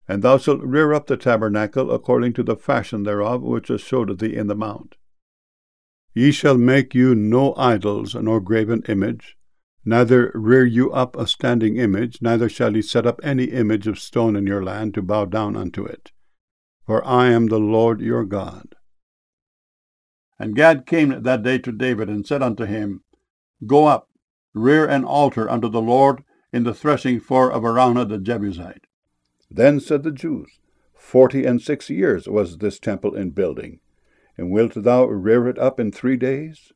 And thou shalt rear up the tabernacle according to the fashion thereof, which I showed thee in the mount. Ye shall make you no idols, nor graven image, neither rear you up a standing image, neither shall ye set up any image of stone in your land to bow down unto it. For I am the Lord your God. And Gad came that day to David, and said unto him, Go up, rear an altar unto the Lord in the threshing floor of Araunah the Jebusite. Then said the Jews, 46 years was this temple in building, and wilt thou rear it up in 3 days?